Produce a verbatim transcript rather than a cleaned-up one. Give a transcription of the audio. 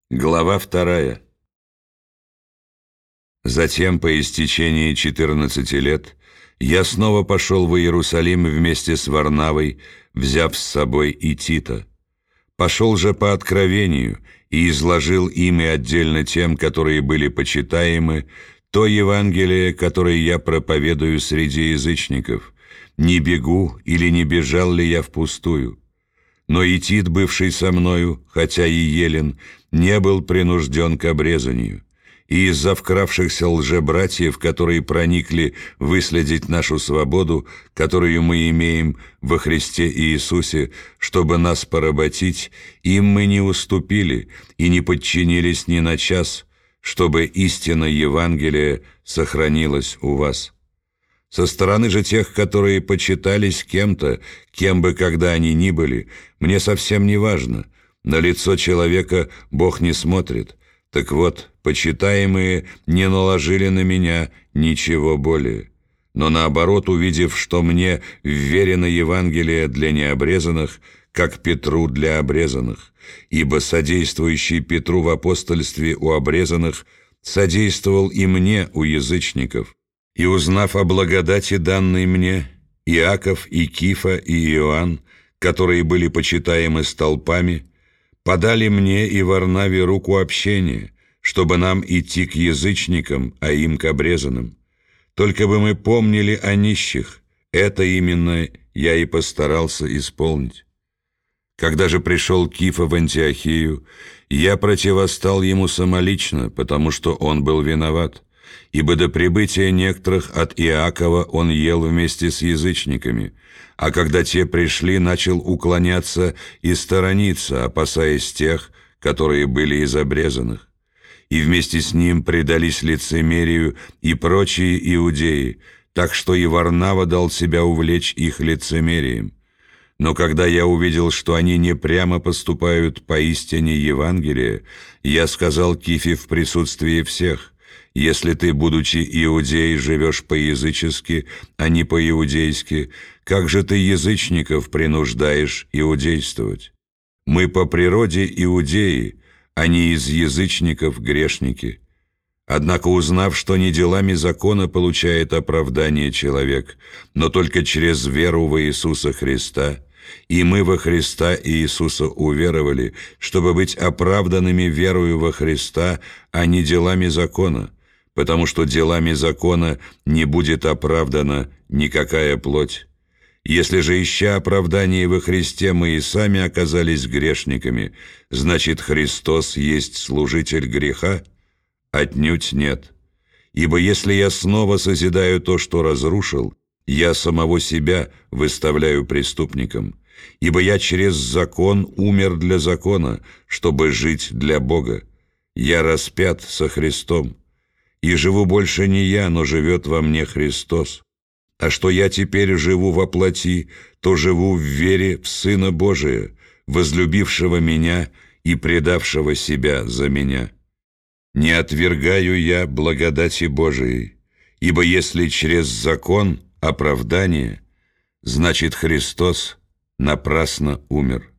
Глава вторая. Затем, по истечении четырнадцати лет, я снова пошел в Иерусалим вместе с Варнавой, взяв с собой и Тита. Пошел же по откровению и изложил им и отдельно тем, которые были почитаемы, то Евангелие, которое я проповедую среди язычников. Не бегу или не бежал ли я впустую? Но и Тит, бывший со мною, хотя и елен, не был принужден к обрезанию. И из-за вкравшихся лжебратьев, которые проникли выследить нашу свободу, которую мы имеем во Христе Иисусе, чтобы нас поработить, им мы не уступили и не подчинились ни на час, чтобы истина Евангелия сохранилась у вас. Со стороны же тех, которые почитались кем-то, кем бы когда они ни были, мне совсем не важно. На лицо человека Бог не смотрит. Так вот, почитаемые не наложили на меня ничего более. Но наоборот, увидев, что мне вверено Евангелие для необрезанных, как Петру для обрезанных, ибо содействующий Петру в апостольстве у обрезанных содействовал и мне у язычников. И узнав о благодати, данной мне, Иаков и Кифа и Иоанн, которые были почитаемы столпами, подали мне и Варнаве руку общения, чтобы нам идти к язычникам, а им к обрезанным. Только бы мы помнили о нищих, это именно я и постарался исполнить. Когда же пришел Кифа в Антиохию, я противостал ему самолично, потому что он был виноват. Ибо до прибытия некоторых от Иакова он ел вместе с язычниками, а когда те пришли, начал уклоняться и сторониться, опасаясь тех, которые были из обрезанных. И вместе с ним предались лицемерию и прочие иудеи, так что и Варнава дал себя увлечь их лицемерием. Но когда я увидел, что они не прямо поступают по истине Евангелия, я сказал Кифе в присутствии всех: «Если ты, будучи иудеей, живешь по-язычески, а не по-иудейски, как же ты язычников принуждаешь иудействовать? Мы по природе иудеи, а не из язычников грешники». Однако, узнав, что не делами закона получает оправдание человек, но только через веру во Иисуса Христа, и мы во Христа Иисуса уверовали, чтобы быть оправданными верою во Христа, а не делами закона, потому что делами закона не будет оправдана никакая плоть. Если же, ища оправдание во Христе, мы и сами оказались грешниками, значит, Христос есть служитель греха? Отнюдь нет. Ибо если я снова созидаю то, что разрушил, я самого себя выставляю преступником. Ибо я через закон умер для закона, чтобы жить для Бога. Я распят со Христом. И живу больше не я, но живет во мне Христос. А что я теперь живу во плоти, то живу в вере в Сына Божия, возлюбившего меня и предавшего себя за меня. Не отвергаю я благодати Божией, ибо если через закон оправдание, значит, Христос напрасно умер.